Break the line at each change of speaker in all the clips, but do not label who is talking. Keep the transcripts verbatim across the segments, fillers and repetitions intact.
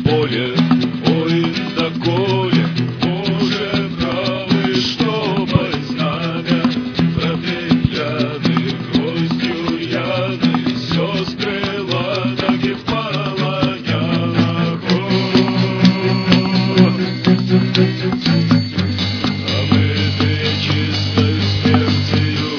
поле, ой, доколе, Боже правый, чтобы знамя пропетляны гроздью яны, сестры ладоги в полонянах. А мы чистой смертью,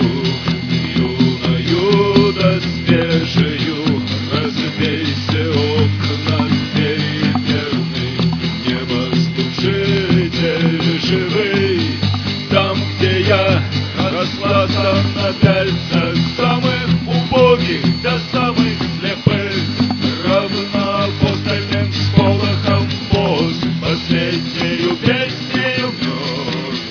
юною да свежею, разбейся окна двери верный, небо служитель живый. Там, где я росла, там на пяльцах самых убогих до самых слепых, равноапостольным сполохом воз, последнею песнею мертвых.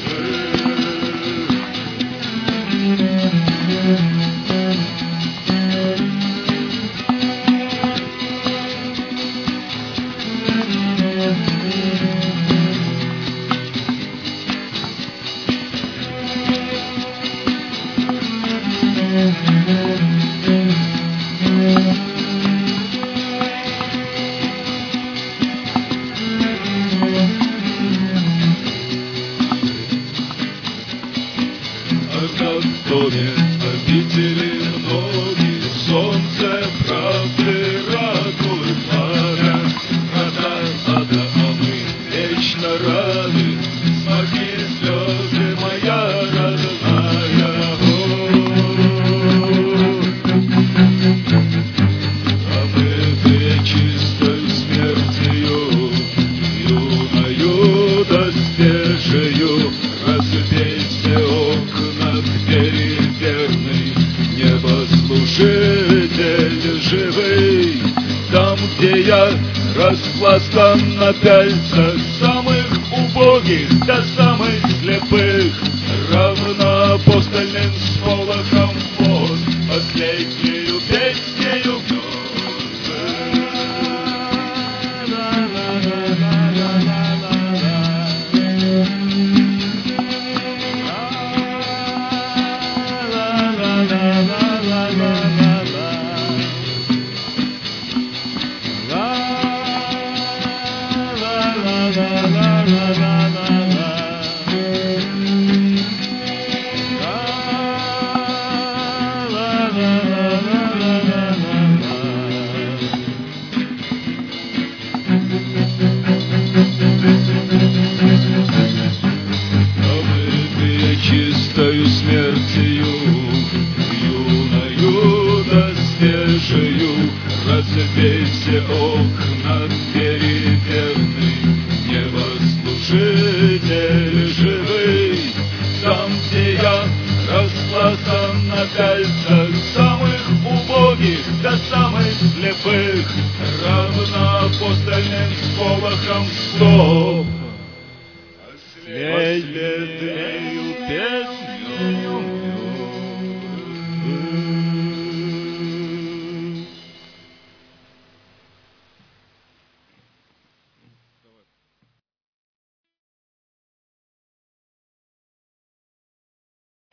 В доме обители многие, солнце правды радует пламя, врата ада, а мы вечно рады, смоги слезы моя родная. А мы чистой смертью, юною да свежею, разбейся окна двери верный, небо служитель живый. Там, где я распластан на пяльцах самых убогих до самых слепых, равноапостольным сполохом воз, последнею песнею чистою смертью, юною да свежею, разбейся окна двери верный, небо служитель живый. Там, где я росла, там на пяльцах самых убогих до самых слепых, равноапостольным сполохом слов.